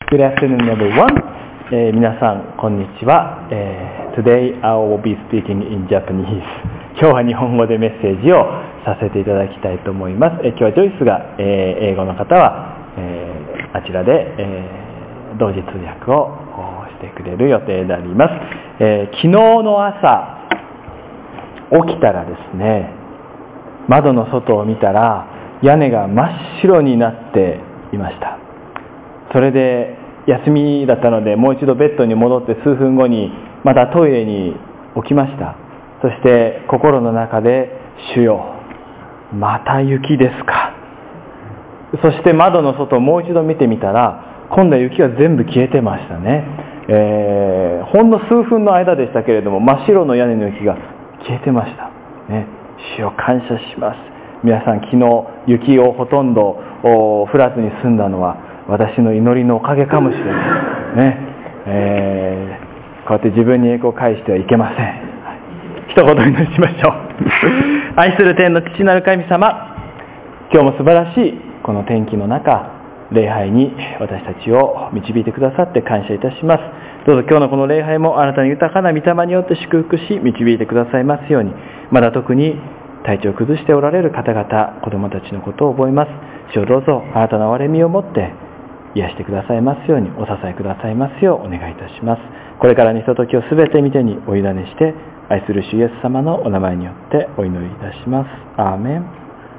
Good afternoon, everyone. 皆さん、こんにちは。Today I will be speaking in Japanese. 今日は日本語でメッセージをさせていただきたいと思います。今日はジョイスが、英語の方は、あちらで、同時通訳をしてくれる予定であります。昨日の朝、起きたらですね、窓の外を見たら屋根が真っ白になっていました。それで休みだったのでもう一度ベッドに戻って数分後にまたトイレに起きました。そして心の中で、主よ、また雪ですか。そして窓の外をもう一度見てみたら、今度は雪が全部消えてましたね。ほんの数分の間でしたけれども、真っ白の屋根の雪が消えてました、ね。主よ、感謝します。皆さん、昨日雪をほとんど降らずに済んだのは私の祈りのおかげかもしれないね。こうやって自分に栄光を返してはいけません。一言お祈りしましょう。愛する天の父なる神様、今日も素晴らしいこの天気の中、礼拝に私たちを導いてくださって感謝いたします。どうぞ今日のこの礼拝もあなたの豊かな御霊によって祝福し導いてくださいますように。まだ特に体調を崩しておられる方々、子供たちのことを覚えます。主をどうぞあなたの憐れみを持って癒してくださいますように、お支えくださいますようお願いいたします。これからのひとときをすべて見てにお委ねして、愛する主イエス様のお名前によってお祈りいたします。アーメン。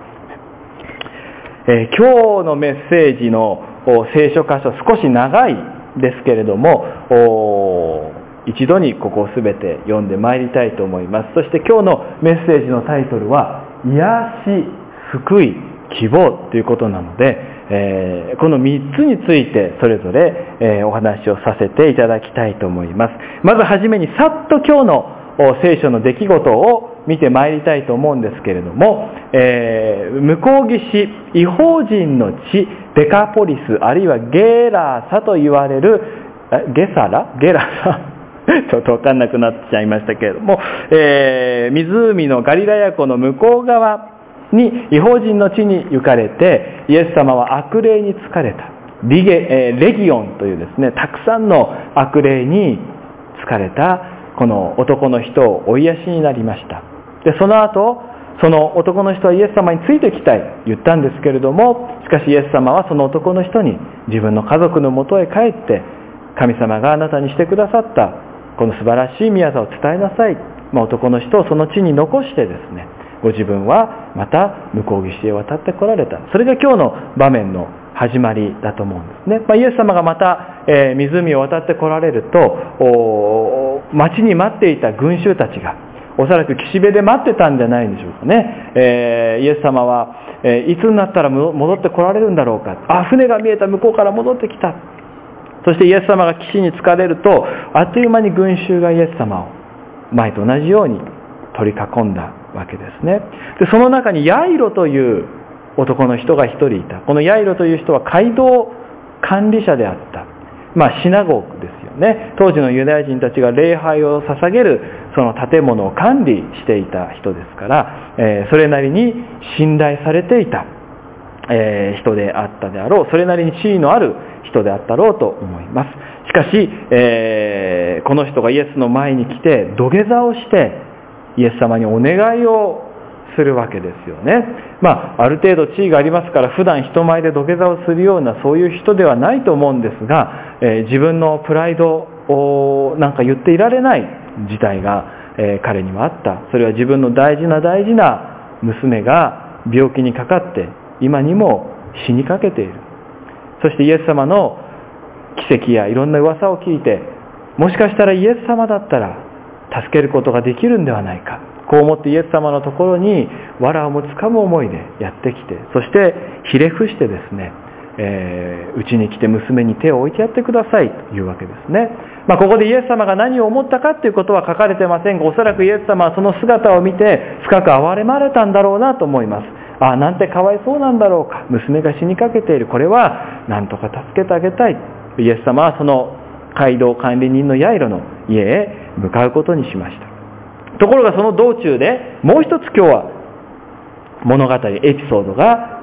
今日のメッセージの聖書箇所、少し長いですけれども、一度にここをすべて読んでまいりたいと思います。そして今日のメッセージのタイトルは、癒し、救い、希望ということなので、この3つについてそれぞれ、お話をさせていただきたいと思います。まずはじめにさっと今日の聖書の出来事を見てまいりたいと思うんですけれども、向こう岸、異邦人の地デカポリス、あるいはゲラサと言われるゲラサちょっと分かんなくなっちゃいましたけれども、湖のガリラヤ湖の向こう側に異邦人の地に行かれて、イエス様は悪霊に疲れた。レギオンというですね、たくさんの悪霊に疲れたこの男の人をお癒しになりました。で、その後、その男の人はイエス様についてきたい言ったんですけれども、しかしイエス様はその男の人に自分の家族のもとへ帰って、神様があなたにしてくださったこの素晴らしい御業を伝えなさい。男の人をその地に残してですね、ご自分はまた向こう岸へ渡って来られた。それが今日の場面の始まりだと思うんですね。イエス様がまた、湖を渡って来られると、町に待っていた群衆たちがおそらく岸辺で待ってたんじゃないんでしょうかね。イエス様はいつになったら戻って来られるんだろうか。船が見えた、向こうから戻ってきた。そしてイエス様が岸に着かれると、あっという間に群衆がイエス様を前と同じように取り囲んだわけですね。で、その中にヤイロという男の人が一人いた。このヤイロという人は街道管理者であった。シナゴーグですよね。当時のユダヤ人たちが礼拝を捧げるその建物を管理していた人ですから、それなりに信頼されていた、人であったであろう。それなりに地位のある人であったろうと思います。しかし、この人がイエスの前に来て土下座をしてイエス様にお願いをするわけですよね。ある程度地位がありますから、普段人前で土下座をするようなそういう人ではないと思うんですが、自分のプライドをなんか言っていられない事態が、彼にはあった。それは自分の大事な娘が病気にかかって今にも死にかけている。そしてイエス様の奇跡やいろんな噂を聞いて、もしかしたらイエス様だったら助けることができるんではないか、こう思ってイエス様のところに藁をもつかむ思いでやってきて、そしてひれ伏してですね、うちに来て娘に手を置いてやってくださいというわけですね。ここでイエス様が何を思ったかということは書かれてませんが、おそらくイエス様はその姿を見て深く憐れまれたんだろうなと思います。なんてかわいそうなんだろうか、娘が死にかけている、これは何とか助けてあげたい。イエス様はその街道管理人のヤイロの家へ向かうことにしました。ところがその道中でもう一つ今日は物語、エピソードが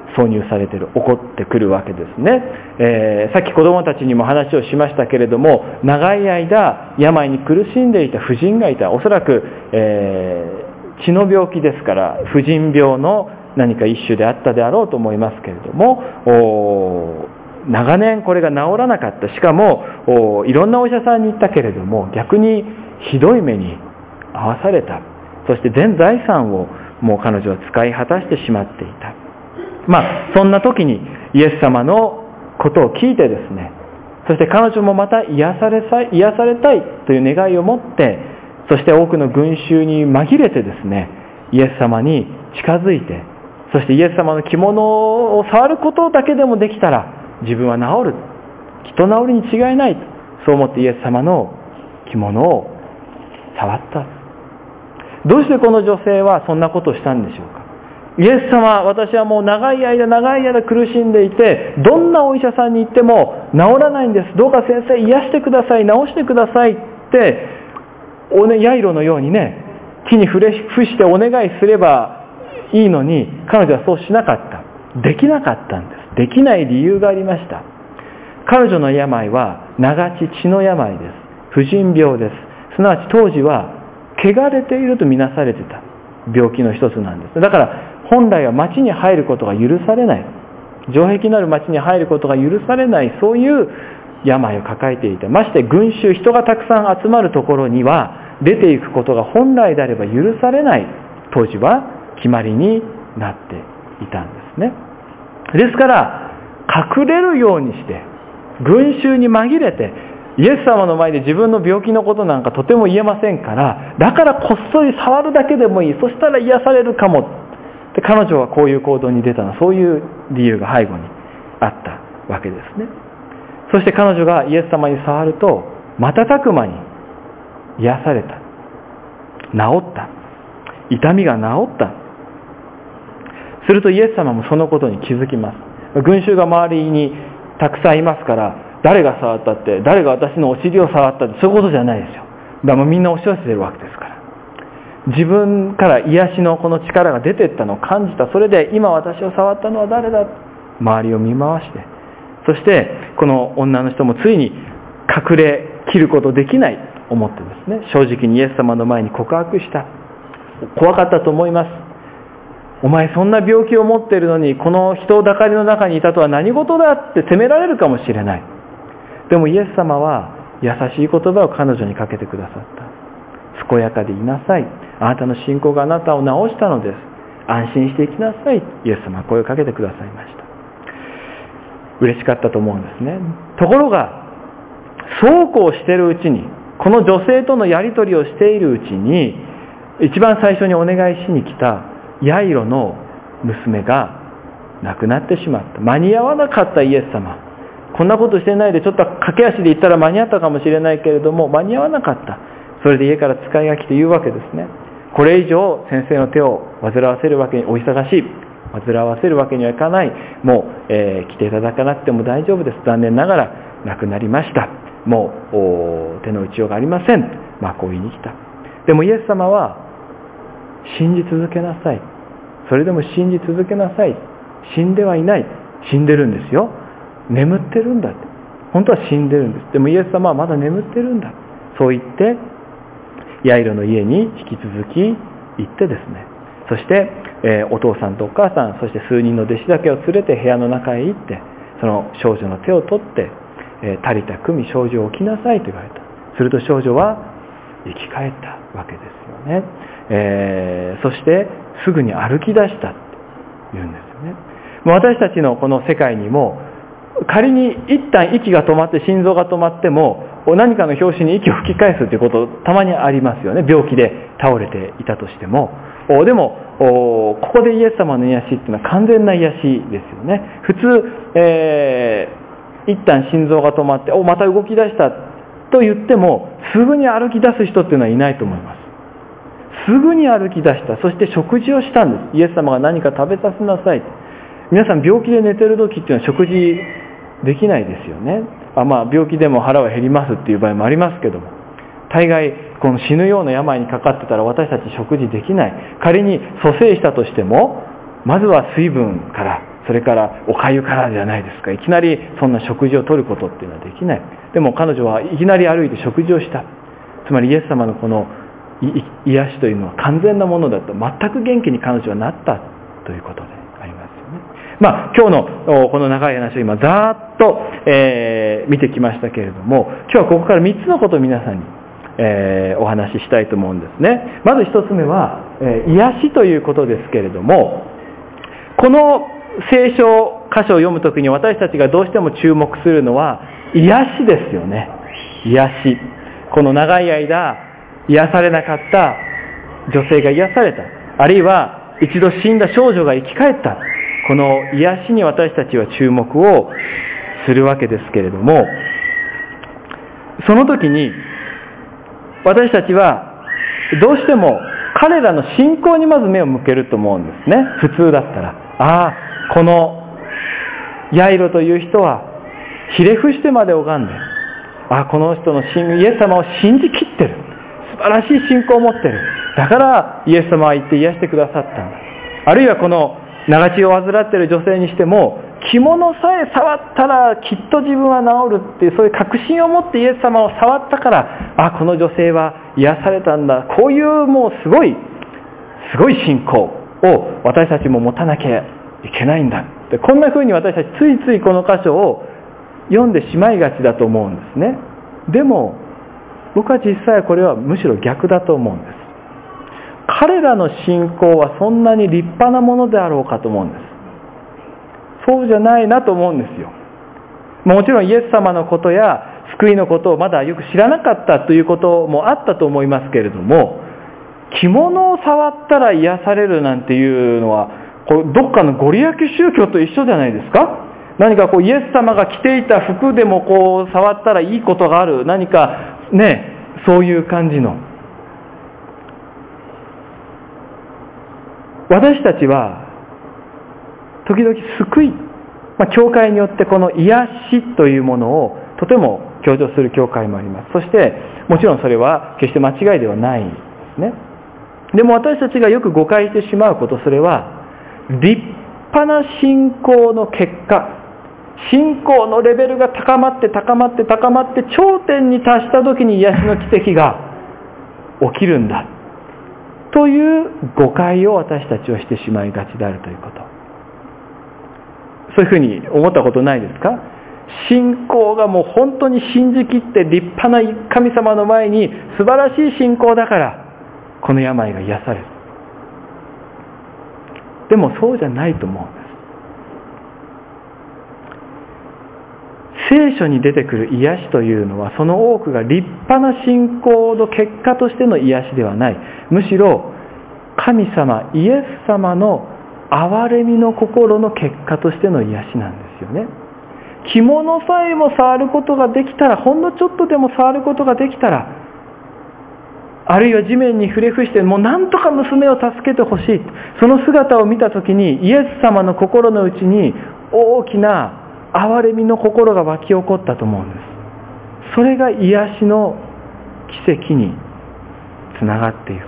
挿入されている、起こってくるわけですね。さっき子供たちにも話をしましたけれども、長い間病に苦しんでいた婦人がいた。おそらく、血の病気ですから、婦人病の何か一種であったであろうと思いますけれども、長年これが治らなかった。しかもいろんなお医者さんに行ったけれども、逆にひどい目に遭わされた。そして全財産をもう彼女は使い果たしてしまっていた。そんな時にイエス様のことを聞いてですね、そして彼女もまた癒されたいという願いを持って、そして多くの群衆に紛れてですね、イエス様に近づいて、そしてイエス様の着物を触ることだけでもできたら自分は治る、きっと治るに違いない、そう思ってイエス様の着物を触った。どうしてこの女性はそんなことをしたんでしょうか。イエス様、私はもう長い間苦しんでいて、どんなお医者さんに行っても治らないんです。どうか先生癒してください、治してくださいってヤイロのようにね、木に伏してお願いすればいいのに、彼女はそうしなかった。できなかったんです。できない理由がありました。彼女の病は長血の病です。婦人病です。すなわち当時は汚れているとみなされてた病気の一つなんです。だから本来は町に入ることが許されない、城壁のある町に入ることが許されない、そういう病を抱えていた。まして群衆、人がたくさん集まるところには出ていくことが本来であれば許されない、当時は決まりになっていたんですね。ですから隠れるようにして群衆に紛れて、イエス様の前で自分の病気のことなんかとても言えませんから、だからこっそり触るだけでもいい、そしたら癒されるかも。で彼女はこういう行動に出たのは、そういう理由が背後にあったわけですね。そして彼女がイエス様に触ると、瞬く間に癒された、治った、痛みが治った。するとイエス様もそのことに気づきます。群衆が周りにたくさんいますから、誰が触ったって、誰が私のお尻を触ったって、そういうことじゃないですよ。だからみんな押し寄せてるわけですから。自分から癒しのこの力が出ていったのを感じた。それで今私を触ったのは誰だ、周りを見回して、そしてこの女の人もついに隠れ切ることできないと思ってですね、正直にイエス様の前に告白した。怖かったと思います。お前そんな病気を持っているのに、この人だかりの中にいたとは何事だって責められるかもしれない。でもイエス様は優しい言葉を彼女にかけてくださった。健やかでいなさい。あなたの信仰があなたを治したのです。安心していきなさい。イエス様は声をかけてくださいました。嬉しかったと思うんですね。ところがそうこうしているうちに、この女性とのやり取りをしているうちに、一番最初にお願いしに来たヤイロの娘が亡くなってしまった。間に合わなかったイエス様。こんなことしてないで、ちょっと駆け足で行ったら間に合ったかもしれないけれども、間に合わなかった。それで家から使いが来て言うわけですね。これ以上先生の手を煩わせるわけに、お忙しい、煩わせるわけにはいかない。もう、来ていただかなくても大丈夫です。残念ながら亡くなりました。もう手の打ちようがありません。こう言いに来た。でもイエス様は、信じ続けなさい。それでも信じ続けなさい。死んではいない。死んでるんですよ。眠ってるんだって。本当は死んでるんです。でもイエス様はまだ眠ってるんだ。そう言ってヤイロの家に引き続き行ってですね、そして、お父さんとお母さん、そして数人の弟子だけを連れて部屋の中へ行って、その少女の手を取って、足りた組少女を起きなさいと言われた。すると少女は生き返ったわけですよね。そしてすぐに歩き出したって言うんですよね。もう私たちのこの世界にも、仮に一旦息が止まって心臓が止まっても、何かの拍子に息を吹き返すということたまにありますよね。病気で倒れていたとしても。でもここでイエス様の癒しっていうのは完全な癒しですよね。普通、一旦心臓が止まってまた動き出したと言っても、すぐに歩き出す人っていうのはいないと思います。すぐに歩き出した。そして食事をしたんです。イエス様が何か食べさせなさい。皆さん病気で寝てる時っていうのは食事できないですよね。病気でも腹は減りますっていう場合もありますけども、大概この死ぬような病にかかってたら私たち食事できない。仮に蘇生したとしても、まずは水分からそれからお粥からじゃないですか。いきなりそんな食事をとることっていうのはできない。でも彼女はいきなり歩いて食事をした。つまりイエス様のこの癒しというのは完全なものだと、全く元気に彼女はなったということでありますよね。今日のこの長い話を今ざーっと、見てきましたけれども、今日はここから3つのことを皆さんに、お話ししたいと思うんですね。まず1つ目は、癒しということですけれども、この聖書箇所を読むときに私たちがどうしても注目するのは癒しですよね。癒し。この長い間癒されなかった女性が癒された。あるいは一度死んだ少女が生き返った。この癒しに私たちは注目をするわけですけれども、その時に私たちはどうしても彼らの信仰にまず目を向けると思うんですね。普通だったら、このヤイロという人はひれ伏してまで拝んで、この人のイエス様を信じきってる、素晴らしい信仰を持ってる、だからイエス様は言って癒してくださったんだ。あるいはこの長血を患っている女性にしても、着物さえ触ったらきっと自分は治るっていう、そういう確信を持ってイエス様を触ったから、この女性は癒されたんだ。こういうもうすごい信仰を私たちも持たなきゃいけないんだ。で、こんな風に私たちついついこの箇所を読んでしまいがちだと思うんですね。でも僕は実際これはむしろ逆だと思うんです。彼らの信仰はそんなに立派なものであろうかと思うんです。そうじゃないなと思うんですよ。もちろんイエス様のことや救いのことをまだよく知らなかったということもあったと思いますけれども、着物を触ったら癒されるなんていうのは、どっかのご利益宗教と一緒じゃないですか。何かイエス様が着ていた服でも触ったらいいことがある、何かね、そういう感じの。私たちは時々救い、教会によってこの癒しというものをとても強調する教会もあります。そしてもちろんそれは決して間違いではないですね。でも私たちがよく誤解してしまうこと、それは立派な信仰の結果、信仰のレベルが高まって高まって高まって頂点に達した時に癒しの奇跡が起きるんだという誤解を私たちはしてしまいがちであるということ。そういうふうに思ったことないですか？信仰がもう本当に信じきって立派な神様の前に素晴らしい信仰だからこの病が癒される。でもそうじゃないと思うんです。聖書に出てくる癒しというのは、その多くが立派な信仰の結果としての癒しではない。むしろ神様イエス様の憐れみの心の結果としての癒しなんですよね。着物さえも触ることができたら、ほんのちょっとでも触ることができたら、あるいは地面に触れ伏してもう何とか娘を助けてほしい、その姿を見たときにイエス様の心の内に大きな憐れみの心が湧き起こったと思うんです。それが癒しの奇跡につながっていく。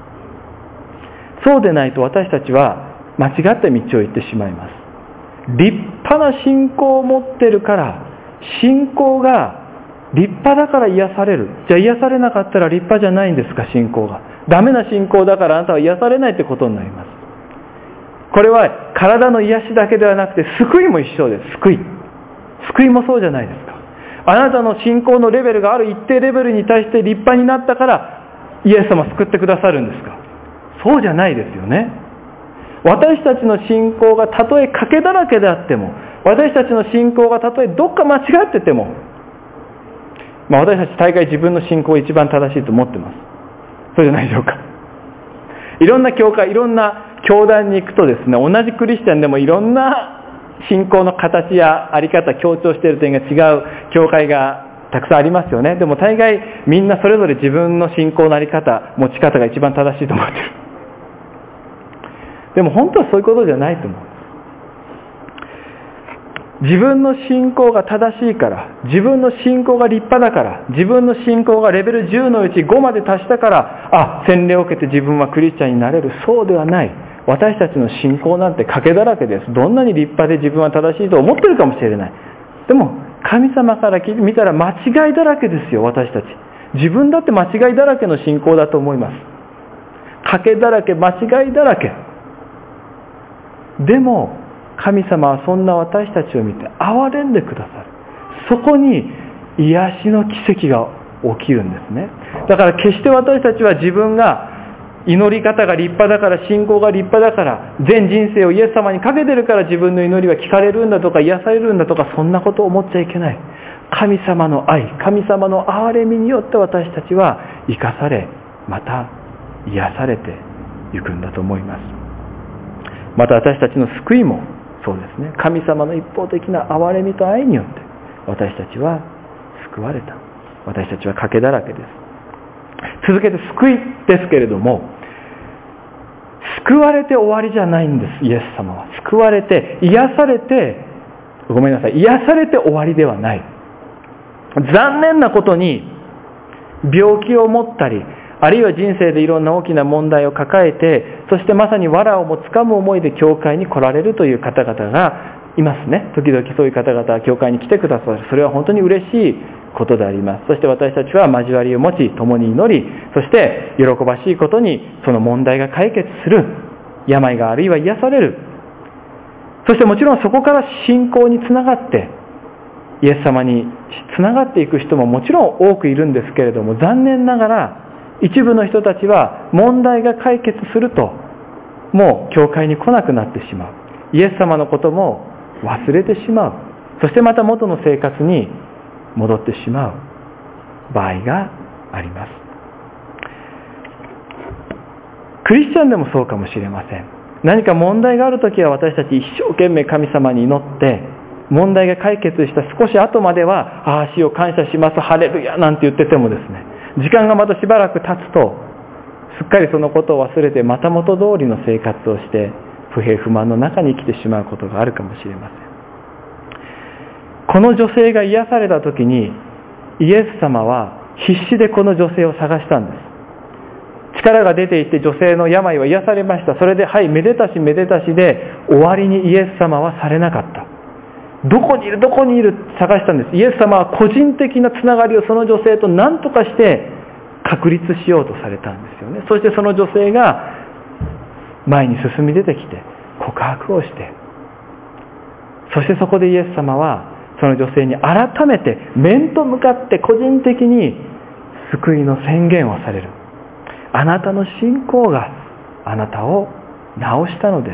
そうでないと私たちは間違った道を行ってしまいます。立派な信仰を持ってるから、信仰が立派だから癒される。じゃあ癒されなかったら立派じゃないんですか、信仰が。ダメな信仰だからあなたは癒されないってことになります。これは体の癒しだけではなくて救いも一緒です。救いもそうじゃないですか。あなたの信仰のレベルがある一定レベルに対して立派になったからイエス様救ってくださるんですか？そうじゃないですよね。私たちの信仰がたとえ賭けだらけであっても、私たちの信仰がたとえどっか間違ってても、私たち大概自分の信仰が一番正しいと思ってます。そうじゃないでしょうか。いろんな教会、いろんな教団に行くとですね、同じクリスチャンでもいろんな信仰の形やあり方、強調している点が違う教会がたくさんありますよね。でも大概みんなそれぞれ自分の信仰のあり方、持ち方が一番正しいと思ってる。でも本当はそういうことじゃないと思う。自分の信仰が正しいから、自分の信仰が立派だから、自分の信仰がレベル10のうち5まで達したから、洗礼を受けて自分はクリスチャンになれる。そうではない。 私たちの信仰なんて賭けだらけです。どんなに立派で自分は正しいと思ってるかもしれない。でも神様から見たら間違いだらけですよ。私たち自分だって間違いだらけの信仰だと思います。賭けだらけ、間違いだらけ。でも神様はそんな私たちを見て憐れんでくださる。そこに癒しの奇跡が起きるんですね。だから決して私たちは自分が祈り方が立派だから、信仰が立派だから、全人生をイエス様にかけてるから自分の祈りは聞かれるんだとか癒されるんだとか、そんなことを思っちゃいけない。神様の愛、神様の憐れみによって私たちは生かされ、また癒されていくんだと思います。また私たちの救いもそうですね。神様の一方的な憐れみと愛によって私たちは救われた。私たちは賭けだらけです。続けて救いですけれども、救われて終わりじゃないんです。イエス様は救われて癒されて、ごめんなさい、癒されて終わりではない。残念なことに病気を持ったり、あるいは人生でいろんな大きな問題を抱えて、そしてまさに藁をもつかむ思いで教会に来られるという方々がいますね。時々そういう方々は教会に来てくださる。それは本当に嬉しいことであります。そして私たちは交わりを持ち、共に祈り、そして喜ばしいことにその問題が解決する、病があるいは癒される。そしてもちろんそこから信仰につながってイエス様につながっていく人ももちろん多くいるんですけれども、残念ながら一部の人たちは問題が解決するともう教会に来なくなってしまう。イエス様のことも忘れてしまう。そしてまた元の生活に戻ってしまう場合があります。クリスチャンでもそうかもしれません。何か問題があるときは私たち一生懸命神様に祈って問題が解決した少し後までは、主を感謝します、ハレルヤなんて言っててもですね、時間がまたしばらく経つとすっかりそのことを忘れてまた元通りの生活をして不平不満の中に生きてしまうことがあるかもしれません。この女性が癒された時にイエス様は必死でこの女性を探したんです。力が出ていて女性の病は癒されました。それではい、めでたしめでたしで終わりにイエス様はされなかった。どこにいるどこにいる探したんです。イエス様は個人的なつながりをその女性と何とかして確立しようとされたんですよね。そしてその女性が前に進み出てきて告白をして、そしてそこでイエス様はその女性に改めて面と向かって個人的に救いの宣言をされる。あなたの信仰があなたを治したのです。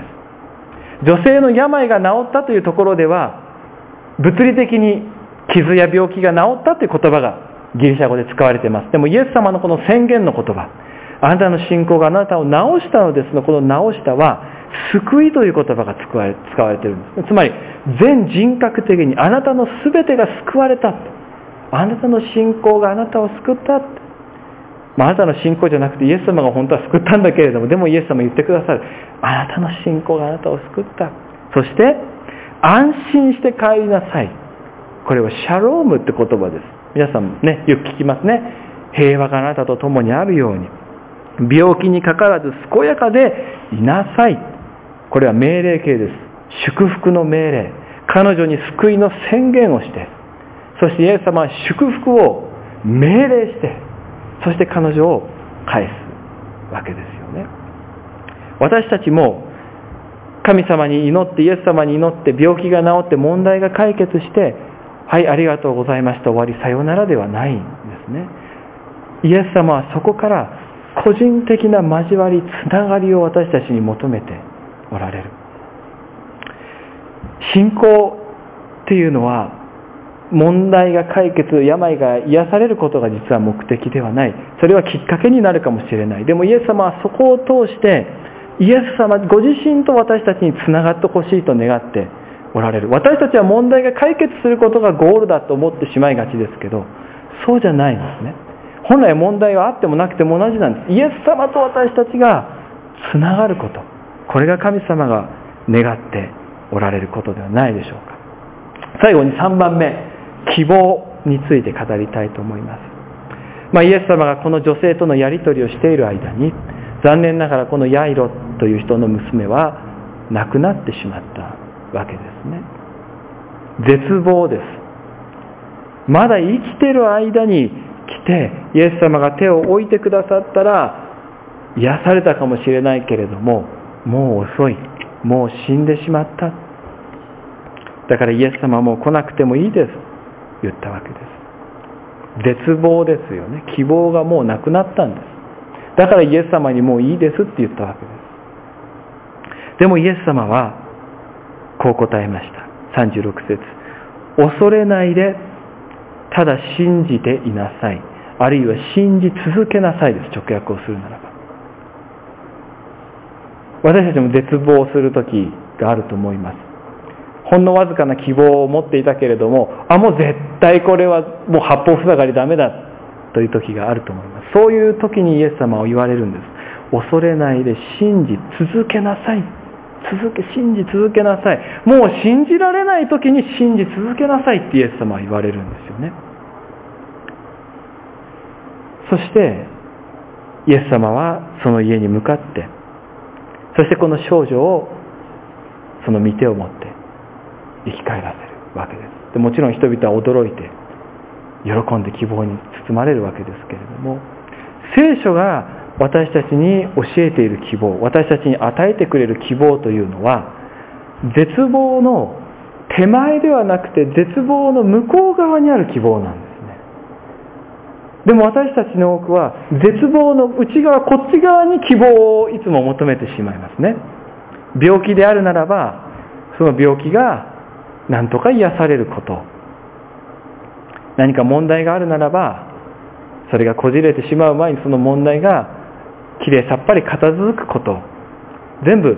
女性の病が治ったというところでは物理的に傷や病気が治ったという言葉がギリシャ語で使われています。でもイエス様のこの宣言の言葉、あなたの信仰があなたを治したのですのこの治したは救いという言葉が使われているんです。つまり全人格的にあなたの全てが救われた。あなたの信仰があなたを救った。あなたの信仰じゃなくてイエス様が本当は救ったんだけれども、でもイエス様言ってくださる。あなたの信仰があなたを救った。そして安心して帰りなさい。これはシャロームって言葉です。皆さんね、よく聞きますね。平和があなたと共にあるように、病気にかからず健やかでいなさい。これは命令形です。祝福の命令。彼女に救いの宣言をして、そしてイエス様は祝福を命令して、そして彼女を返すわけですよね。私たちも神様に祈って、イエス様に祈って病気が治って問題が解決して、はい、ありがとうございました、終わり、さようならではないんですね。イエス様はそこから個人的な交わり、つながりを私たちに求めておられる。信仰っていうのは問題が解決、病が癒されることが実は目的ではない。それはきっかけになるかもしれない。でもイエス様はそこを通してイエス様ご自身と私たちにつながってほしいと願っておられる。私たちは問題が解決することがゴールだと思ってしまいがちですけど、そうじゃないんですね。本来問題はあってもなくても同じなんです。イエス様と私たちがつながること、これが神様が願っておられることではないでしょうか。最後に3番目、希望について語りたいと思います。イエス様がこの女性とのやり取りをしている間に、 残念ながらこのヤイロという人の娘は亡くなってしまったわけですね。絶望です。まだ生きてる間に来てイエス様が手を置いてくださったら癒されたかもしれないけれども、もう遅い、もう死んでしまった。だからイエス様はもう来なくてもいいです言ったわけです。絶望ですよね。希望がもうなくなったんです。だからイエス様にもういいですって言ったわけです。でもイエス様はこう答えました。36節、恐れないで、ただ信じていなさい、あるいは信じ続けなさいです。直訳をするならば、私たちも絶望する時があると思います。ほんのわずかな希望を持っていたけれども、もう絶対これはもう八方塞がりダメだという時があると思います。そういう時にイエス様は言われるんです。恐れないで信じ続けなさい。信じ続けなさい。もう信じられない時に信じ続けなさいってイエス様は言われるんですよね。そしてイエス様はその家に向かって、そしてこの少女をその御手を持って生き返らせるわけです。でもちろん人々は驚いて喜んで希望に包まれるわけですけれども、聖書が私たちに教えている希望、私たちに与えてくれる希望というのは、絶望の手前ではなくて絶望の向こう側にある希望なんですね。でも私たちの多くは絶望の内側、こっち側に希望をいつも求めてしまいますね。病気であるならば、その病気が何とか癒されること、何か問題があるならばそれがこじれてしまう前にその問題がきれいさっぱり片付くこと、全部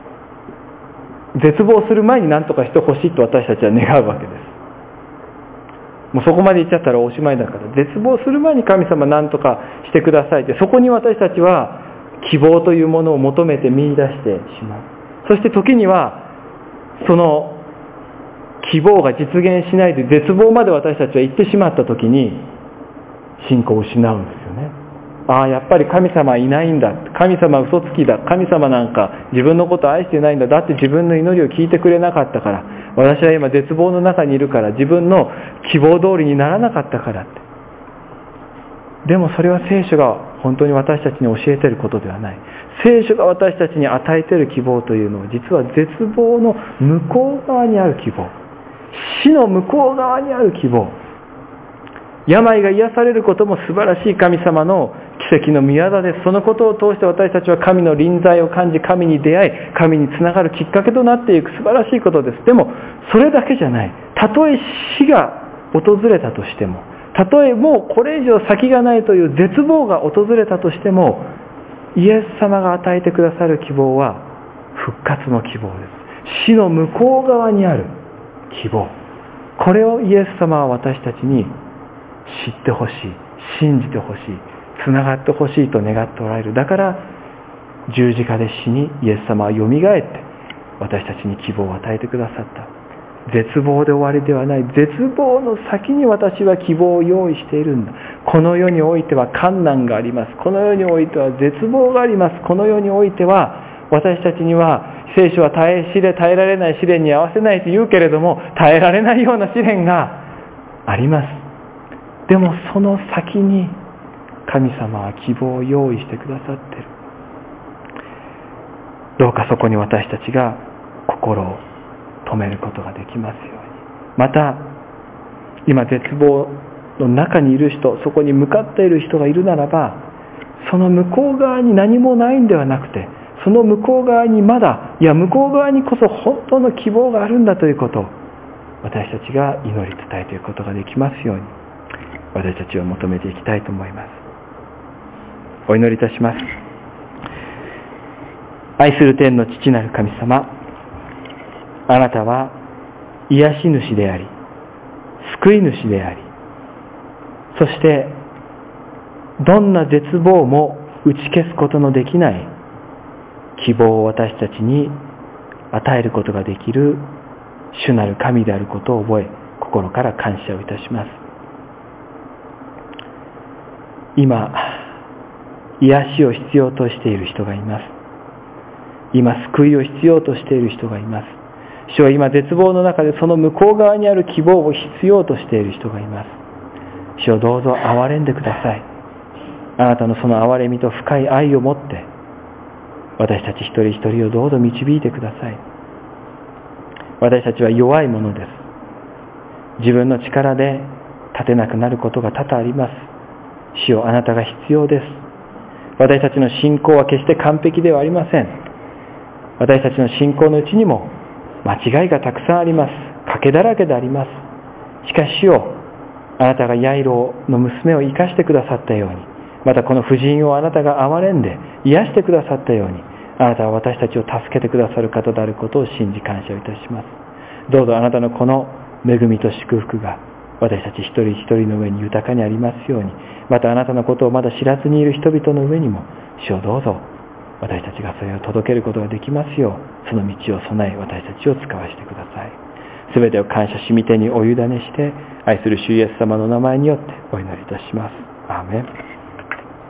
絶望する前に何とかしてほしいと私たちは願うわけです。もうそこまで言っちゃったらおしまいだから、絶望する前に神様何とかしてくださいって、そこに私たちは希望というものを求めて見出してしまう。そして時にはその希望が実現しないで絶望まで私たちは行ってしまった時に信仰を失うんですよね。やっぱり神様はいないんだ、神様は嘘つきだ、神様なんか自分のことを愛してないんだ、だって自分の祈りを聞いてくれなかったから、私は今絶望の中にいるから、自分の希望通りにならなかったからって。でもそれは聖書が本当に私たちに教えていることではない。聖書が私たちに与えている希望というのは、実は絶望の向こう側にある希望、死の向こう側にある希望、病が癒されることも素晴らしい神様の奇跡の御業です。そのことを通して私たちは神の臨在を感じ、神に出会い、神につながるきっかけとなっていく素晴らしいことです。でもそれだけじゃない。たとえ死が訪れたとしても、たとえもうこれ以上先がないという絶望が訪れたとしても、イエス様が与えてくださる希望は復活の希望です。死の向こう側にある希望、これをイエス様は私たちに知ってほしい、信じてほしい、つながってほしいと願っておられる。だから十字架で死にイエス様はよみがえって私たちに希望を与えてくださった。絶望で終わりではない。絶望の先に私は希望を用意しているんだ。この世においては困難があります。この世においては絶望があります。この世においては私たちには聖書は耐えられない試練に合わせないと言うけれども、耐えられないような試練があります。でもその先に神様は希望を用意してくださっている。どうかそこに私たちが心を止めることができますように。また今絶望の中にいる人、そこに向かっている人がいるならば、その向こう側に何もないんではなくて、その向こう側に向こう側にこそ本当の希望があるんだということを私たちが祈り伝えていくことができますように、私たちは求めていきたいと思います。お祈りいたします。愛する天の父なる神様、あなたは癒し主であり、救い主であり、そしてどんな絶望も打ち消すことのできない希望を私たちに与えることができる主なる神であることを覚え、心から感謝をいたします。今癒しを必要としている人がいます。今救いを必要としている人がいます。主は今絶望の中でその向こう側にある希望を必要としている人がいます。主をどうぞ憐れんでください。あなたのその憐れみと深い愛を持って私たち一人一人をどうぞ導いてください。私たちは弱いものです。自分の力で立てなくなることが多々あります。主よ、あなたが必要です。私たちの信仰は決して完璧ではありません。私たちの信仰のうちにも間違いがたくさんあります。賭けだらけであります。しかし主よ、あなたがヤイロの娘を生かしてくださったように、またこの婦人をあなたが憐れんで癒してくださったように、あなたは私たちを助けてくださる方であることを信じ感謝をいたします。どうぞあなたのこの恵みと祝福が私たち一人一人の上に豊かにありますように、またあなたのことをまだ知らずにいる人々の上にも主をどうぞ私たちがそれを届けることができますよう、その道を備え私たちを使わせてください。すべてを感謝し御手にお委ねして、愛する主イエス様の名前によってお祈りいたします。アーメン。